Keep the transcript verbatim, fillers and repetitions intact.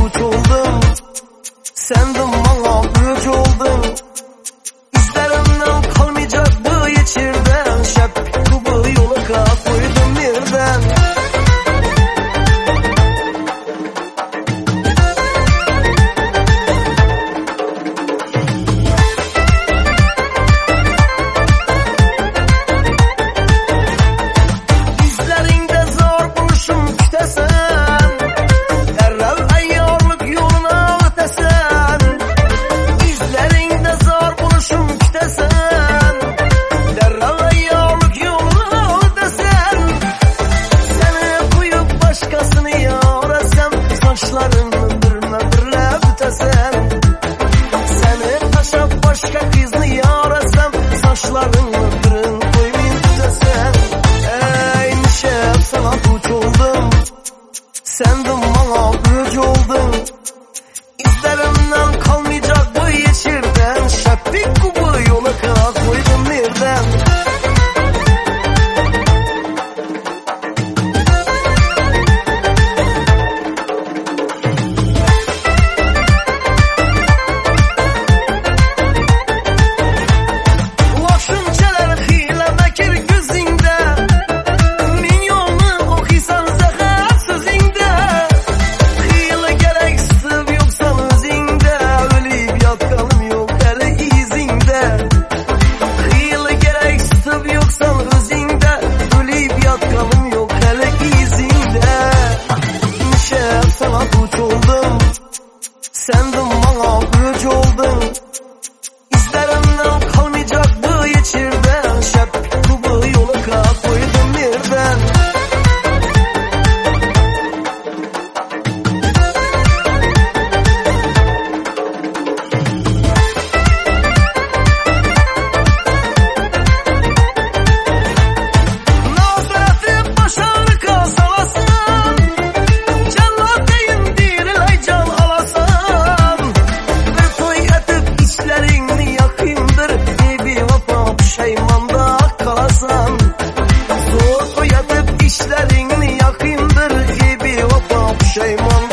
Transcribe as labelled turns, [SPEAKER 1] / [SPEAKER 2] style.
[SPEAKER 1] tuç oldum. Sendin bana güç oldun. İzlerimden kalmayacak bu içirden. Şep kubu yola koydum birden. Saçlarını dırna dırla bütesem, seni taşıp başka kızını yarasam, saçlarını dırın koymayın bütesem. Ey nişep sana tuç oldum. Sendin bana güç oldun. İzlerimden kalmayacak bu yeşirden. Şepik kubu yola koydum birden. Tuç oldum. Sendin bana güç oldun. İzlerimden kalmayacak bu içirden. Şep kubu yola koydum birden. Nazareti başarı kasalasın. Peymanda kalasan, soğuk yatıp işlerini yakındır gibi vapa pişeyman.